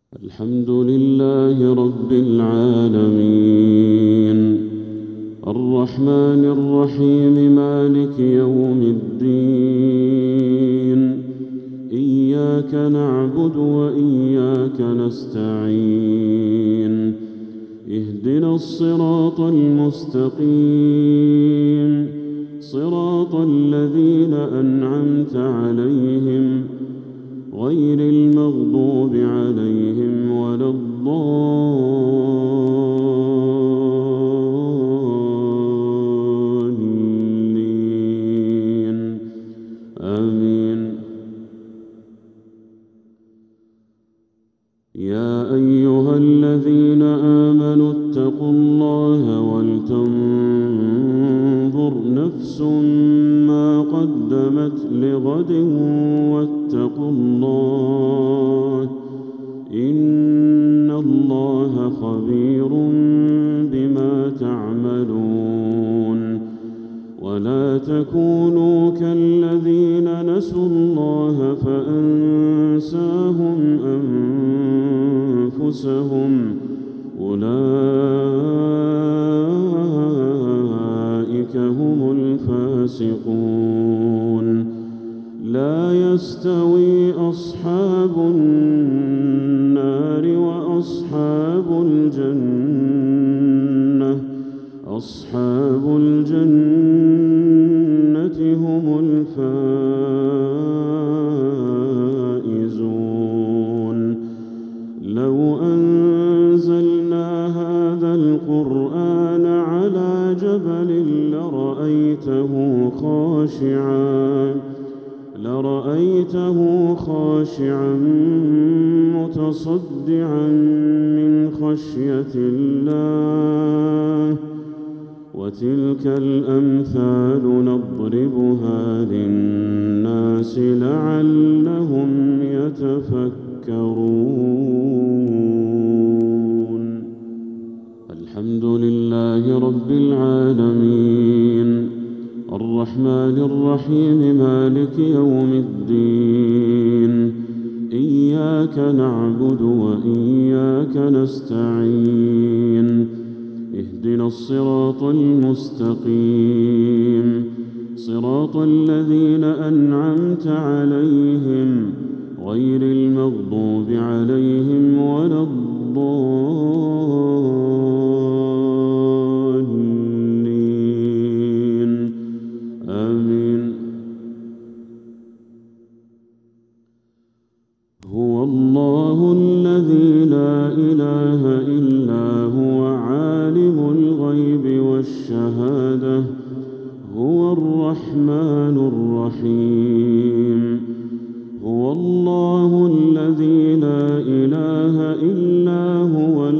الحمد لله رب العالمين الرحمن الرحيم مالك يوم الدين إياك نعبد وإياك نستعين اهدنا الصراط المستقيم صراط الذين أنعمت عليهم غير المغضوب عليهم ولا الضالين آمين. يا أيها الذين آمنوا اتقوا الله ولتنظر نفس ما قدمت لغد واتقوا الله إن الله خبير بما تعملون. ولا تكونوا كالذين نسوا الله فأنساهم أنفسهم أولئك هم الفاسقون. لا يستوي أصحاب النار وأصحاب الجنة أصحاب الجنة هم الفائزون. لو أنزلنا هذا القرآن على جبل لرأيته خاشعا متصدعا من خشية الله. وتلك الأمثال نضربها للناس لعلهم يتفكرون. الحمد لله رب العالمين الرحمن الرحيم مالك يوم الدين إياك نعبد وإياك نستعين اهدنا الصراط المستقيم صراط الذين أنعمت عليهم غير المغضوب عليهم ولا الضالين آمين. هو الله الذي لا إله إلا هو عالم الغيب والشهادة هو الرحمن الرحيم. هو الله الذي لا إله إلا هو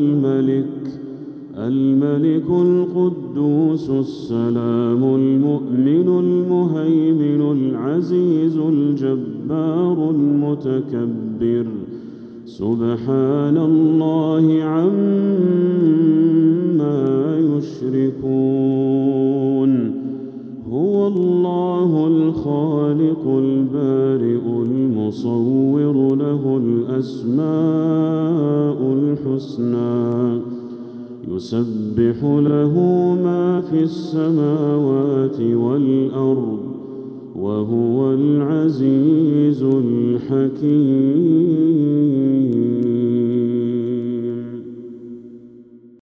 الملك القدوس السلام المؤمن المهيمن العزيز الجبار المتكبر سبحان الله عما يشركون. هو الله الخالق البارئ المصور له الأسماء الحسنى يسبح له ما في السماوات والأرض وهو العزيز الحكيم.